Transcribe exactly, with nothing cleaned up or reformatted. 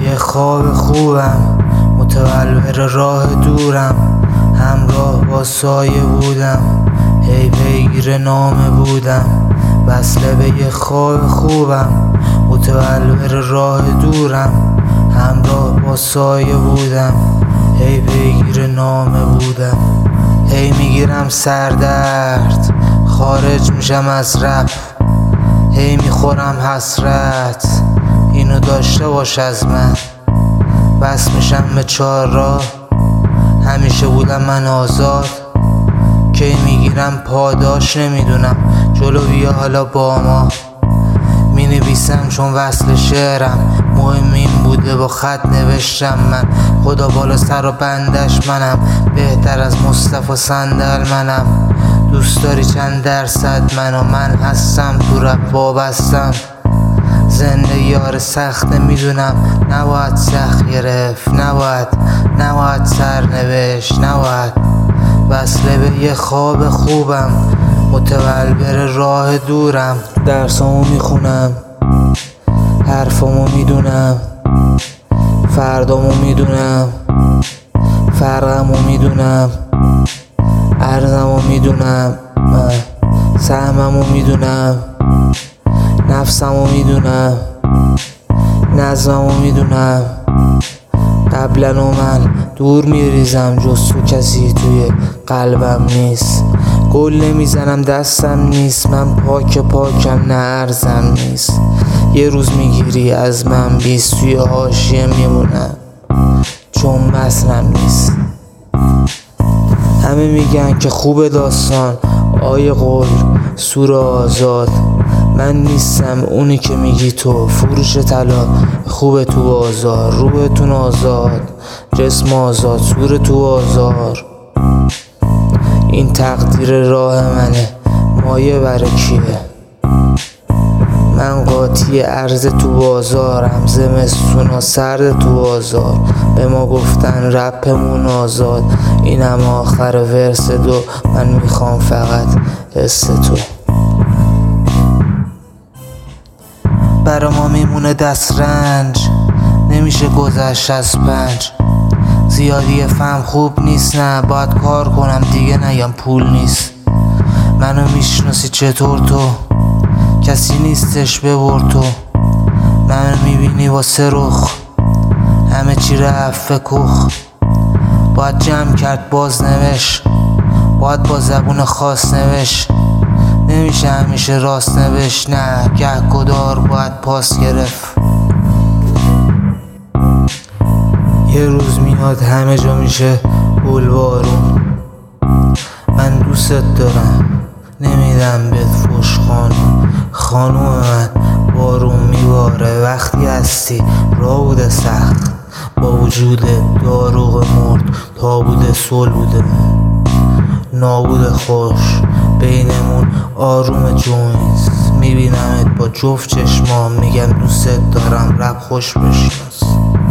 یه خواب خوبم، متولور راه دورم، همراه با سایه بودم، هی پیگیر نامه بودم. وصله به یه خواب خوبم، متولور راه دورم، همراه با سایه بودم، هی پیگیر نامه بودم. هی میگیرم سردرد، خارج میشم از رپ، هی میخورم حسرت، اینو داشته باش از من. بس میشم به چهار راه، همیشه بودم من آزاد. کی میگیرم پاداش نمیدونم، جلو بیا حالا با ما. می نویسم چون وصل شعرم، مهم این بوده با خط نوشتم من. خدا بالا سر و بندش منم، بهتر از مصطفی صندل منم. دوست داری چند درصد منو؟ من هستم تو رپ وابستم. زندگی یار سخته میدونم، نباید سخت گرفت، نباید نباید سرنوشت، نباید. وصله به یه خواب خوبم، متولور راه دورم. درسامو میخونم، حرفامو میدونم، فردامو میدونم، فرقمو میدونم، ارزمو میدونم، سهممو میدونم، نفسمو میدونم، نظممو میدونم. قبلا و من دور میریزم، جز تو کسی توی قلبم نیست. گل نمیزنم دستم نیست، من پاک پاکم نه ارزم نیست. یه روز میگیری از من بیست، توی حاشیه میمونم چون متنم نیست. همه میگن که خوب داستان، آیه قول سور آزاد. من نیستم اونی که میگی تو، فروش طلا خوبه تو بازار. روحتون آزاد، جسم آزاد، سور تو آزار. این تقدیر راه منه، مایه برای کیه؟ من قاطی عرض تو بازارم، زمستونا سرد تو بازار. به ما گفتن رپمون آزاد، اینم آخر ورس دو. من میخوام فقط حس تو. برا ما میمونه دست رنج، نمیشه گذشت از پنج. زیادی فهم خوب نیست، نه باید کار کنم دیگه، نگم پول نیست. منو میشناسی چطور تو؟ کسی نیستش ببر تو. منو میبینی با سه رخ، همه چی رفت کخ. باید جمع کرد باز نوشت، باید با زبون خاص نوشت. نمیشه همیشه راست نوشت، نه گه گدار باید پاس گرفت. یه روز میاد همه جا میشه گل بارون. من دوست دارم، نمیدم بهت فوش خانوم. خانوم من بارون میباره وقتی هستی، راه بوده سخت با وجود داروغ مرد. تا بوده صلح بوده نابود خوش بینمون، آروم جوینز. میبینمت با جفت چشمام، میگم دوست دارم، رپ خوش بشناس.